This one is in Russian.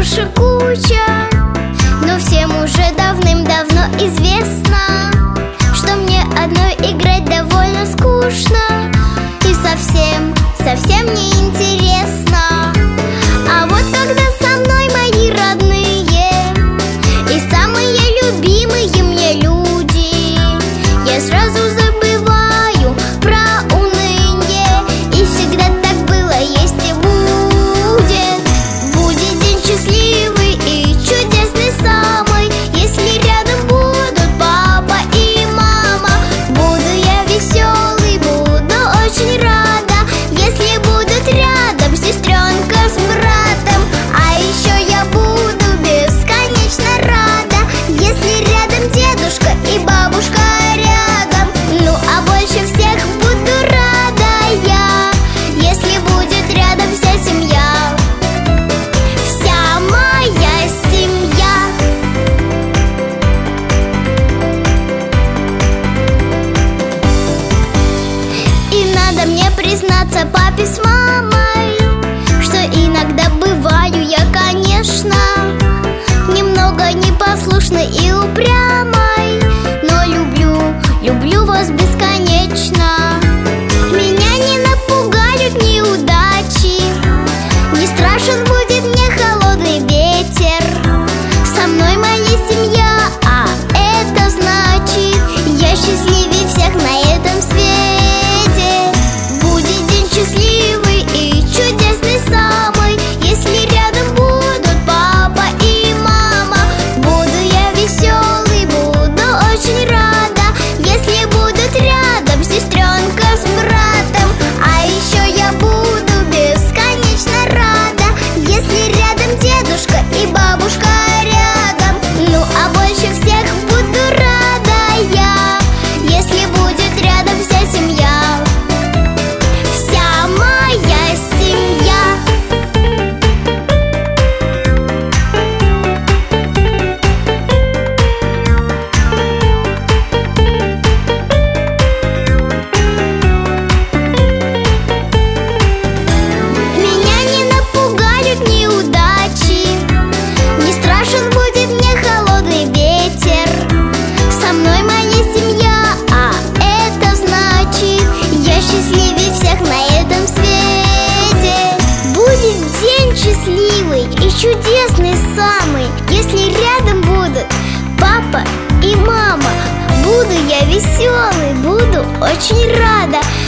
больше куча. Но всем уже давным-давно известно, что мне одной играть довольно скучно и совсем, совсем не интересно. А вот когда со мной мои родные и самые любимые мне люди, я сразу забываю про уныние. И всегда так было, есть и будет. Будет день счастливый и чудесный самый, если рядом будут папа и мама. Буду я веселый, буду очень рада, если будут рядом сестренка с братом. А еще я буду бесконечно рада, если рядом дедушка и бабушка рядом. Ну а больше всех буду рада я, если будет рядом вся семья, вся моя семья. И надо мне признаться папе с мамой, что иногда бываю я, конечно, немного непослушной и упрямой, но люблю вас бесконечно. Меня не напугают неудачи, не страшен будет мне холодный ветер. Со мной моя семья, а это значит, я счастливее всех на этом свете. Будет день счастливый и чудесный самый, если рядом будут папа и мама. Буду я веселый, буду очень рада, если будут рядом сестренка с братом. А еще я буду бесконечно рада, если рядом дедушка и бабушка рядом. Ну а больше всех буду рада я, если будет рядом вся семья, вся моя семья. Меня не напугают неудачи, не страшен будет мне холодный ветер. Со мной моя семья, а это значит, я счастливее всех на этом свете. Будет день счастливый и чудесный самый, если рядом будут папа и мама. Буду я веселый, буду очень рада,